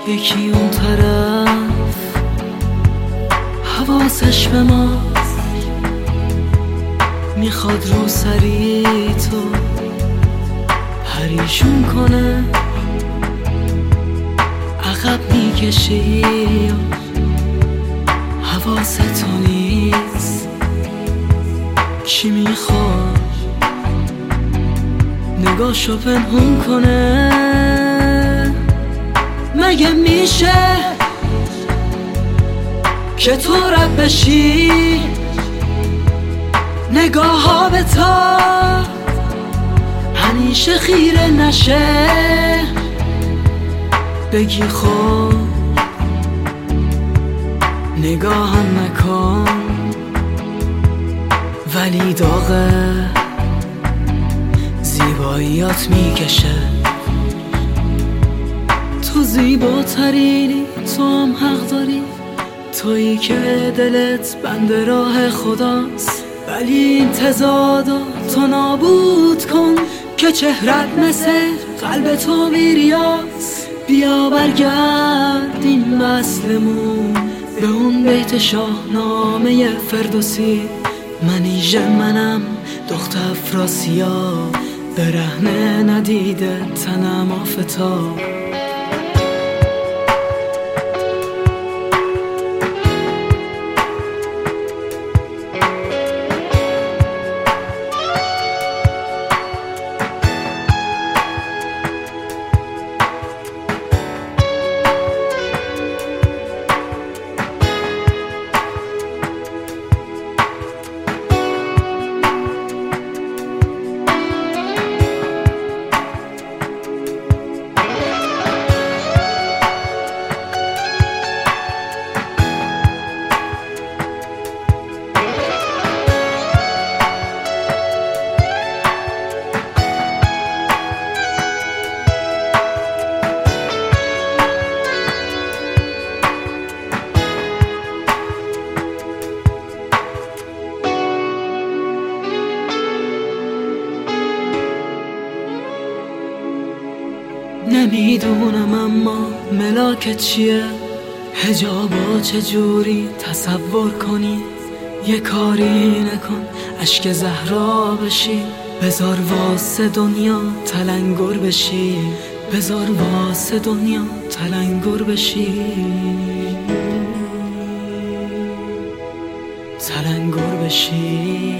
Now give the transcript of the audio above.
یکی اون طرف حواسش به ماست، میخواد رو سری تو پریشون کنه، عقب میکشی حواست تو نیست. کی میخواد نگاهشو پنهون کنه؟ مگه میشه که تو رد بشی نگاه ها به تا همیشه خیره نشه؟ بگی خب نگاهم نکن، ولی داغه زیباییات میکشه. تو زیباترینی، تو هم حق داری، تویی که دلت بند راه خداست، ولی این تضادا تو نابود کن که چهرت مثل قلب تو بیریاست. بیا برگردیم وصلمون به اون بیت شاهنامه فردوسی. منیژه منم دختر افراسیاب، برهنه ندیده تنم آفتاب. نمیدونم اما ملاکت چیه، حجابا چجوری تصور کنی؟ یه کاری نکن اشک زهرا بشی، بذار واسه دنیا تلنگر بشی، بذار واسه دنیا تلنگر بشی، تلنگر بشی.